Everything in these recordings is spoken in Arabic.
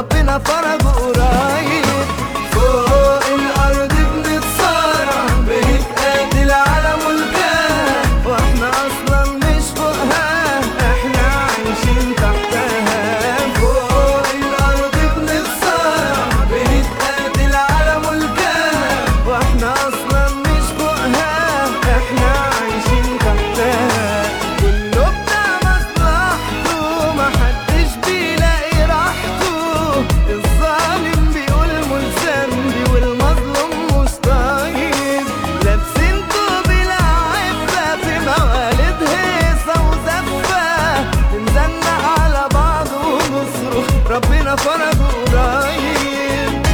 ربنا فرجه قريب. فوق الأرض بنتصارع بنتقاتل على ملكها، واحنا أصلا مش فوقها، احنا عايشين تحتها. فوق الأرض بنتصارع بنتقاتل على ملكها، واحنا أصلا مش فوقها، احنا عايشين تحتها. كله بتاع مصلحته، محدش بيلاقي راحته. الظالم بيقول ملزم بيه والمظلوم مش طيب. لابسين طوب العفة في موالد هيصة وزفة، بنزنق على بعض ونصرخ ربنا فرجه قريب.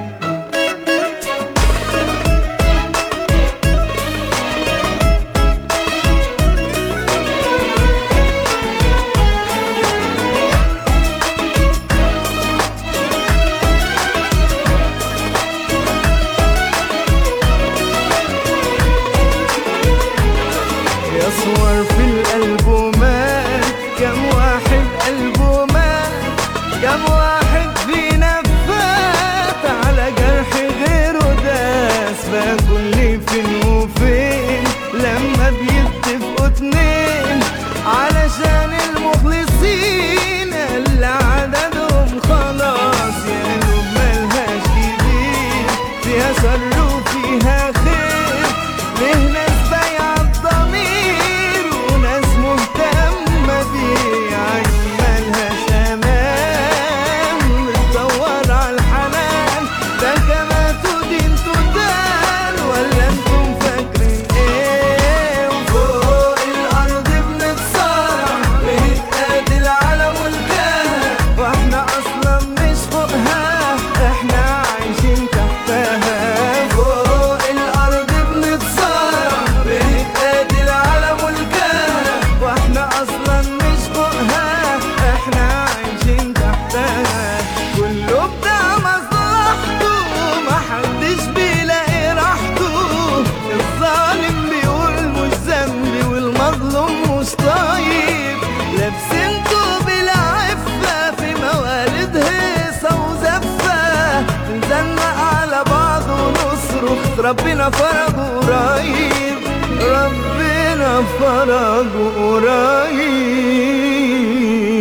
يصور في الألبومات كم واحد قلبه مات، كم واحد فينا فات على جرح غيره داس. فكل فين وفين لما بيتفقوا اتنين علشان المخلصين اللي عددهم خلاص. يا قلوب ملهاش كبير، فيها شر وفيها خير. ليه ناس بايعة الضمير وناس مهتمة بيه، عين ملهاش أمان بتدور على الحنان. ده كما تدين تدان، ولا انتم فاكرين ايه؟ وفوق الأرض بنتصارع بنتقاتل على ملكها، واحنا أصلا مش فوقها، احنا عايشين تحتها. فوق الأرض بنتصارع بنتقاتل على ملكها، واحنا أصلا مش فوقها، احنا عايشين تحتها. كله بتاع مصلحته، محدش بيلاقي راحته. الظالم بيقول مش ذنبي والمظلوم مش طيب. لابسين طوب العفة في موالد هيصة وزفة، بنزنق على بعض ونصرخ ربنا فرجه قريب. ربنا فرجه قريب.